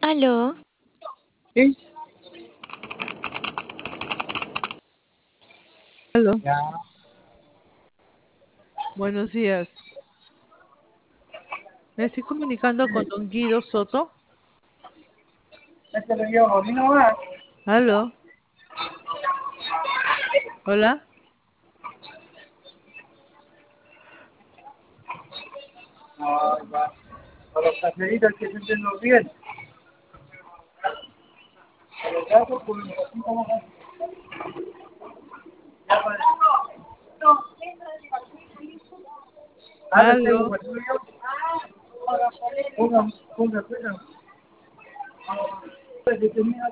Aló, Sí, aló. Buenos días. Me estoy comunicando con don Guido Soto. Aló. Hola. A los talleristas que se entienden bien. A los gatos, pues, así como le tengo Aló. pues yo. Ponga, ponga, ponga.